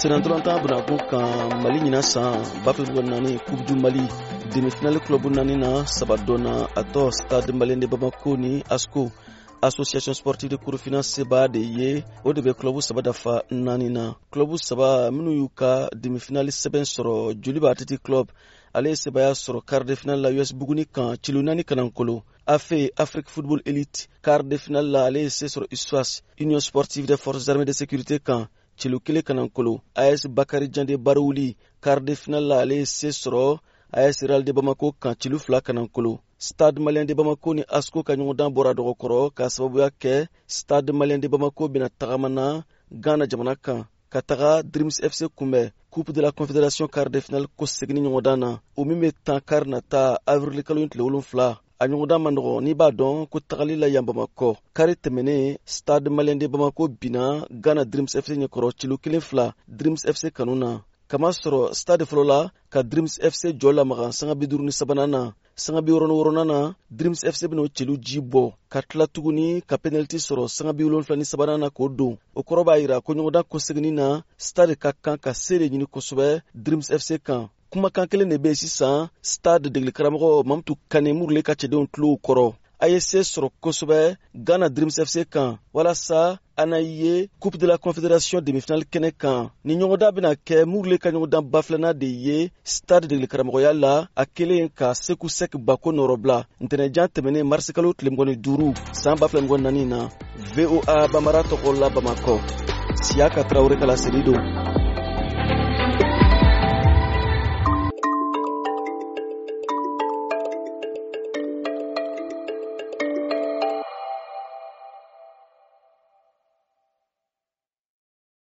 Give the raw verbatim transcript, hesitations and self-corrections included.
Senantolanta Bunakun kan Mali ɲina san bafil nani Coupe du Mali demi-finale club nani na Sabadona ato Stade Malien de Bamako ni ASCO Association Sportive de Kurufina Seba de ye o de be club saba dafa nani na club saba minu yuka demi-finale seben soro Joliba Athletic Club ale seba ya soro quart de finale la U S Buguni kan Chilunani Kanankolo Afe Afrique Football Elite quart de finale la ale se soro Iswas Union Sportive des Forces Armées de Sécurité kan Chilukile Kanankolo A S Bakari Jande Barouli quart de finale la ale se soro A S Real de Bamako kan Chilufla Kanankolo Stade Malien de Bamako ni ASCO ka ɲɔgɔndan bɔra dɔgɔkɔrɔ ka sababuya kɛ Stade Malien de Bamako bena tagamana Ghana jamana kan ka taga Dreams F C kunbɛ Coupe de la Confédération quart de finale ko segini ɲɔgɔndan na o min be tan kari nata avril kalo ni tile wolonfila a ɲɔgɔndan ma nɔgɔ n'i b'a dɔn ko tagali la yan Bamakɔ kari tɛmɛnen Stade Malien de Bamako bina Ghana Dreams F C ɲɛkɔrɔ cilo kelen fila Dreams F C kanu na kama sɔrɔ stade fɔlɔ la ka Dreams F C jɔ lamaga sanga bi duuru ni sabanan na sanga bi wɔɔrɔ ni wɔɔrɔnan na Dreams F C bena o celu ji bɔ ka tila tuguni ka penalty sɔrɔ sanga bi wolonfila ni sabanan na k'o don o kɔrɔ b'a yira ko ɲɔgɔndan kɔsegini na stade ka kan ka se de ɲini kosɛbɛ Dreams F C kan kumakan kelen de be sisan stade degeli karamɔgɔ Mamutu Kane Murule ka cɛdenw tulow kɔrɔ a ye se sɔrɔ kosɛbɛ Ghana Dreams F C kan walasa ana ye Coupe de la Confédération demi-finale kɛnɛ kan ni ɲɔgɔndan bena kɛ Murule ka ɲɔgɔndan bafilana de ye stade degeli karamɔgɔya la a kelen ka Seku Sek Bako nɔrɔbila ntɛnɛjan tɛmɛnen marisi kalo tile mugan ni duuru san ba fila mugan ni naani na V O A Bambara tɔgɔ la Bamakɔ Siyaka Traoré Kala Serido.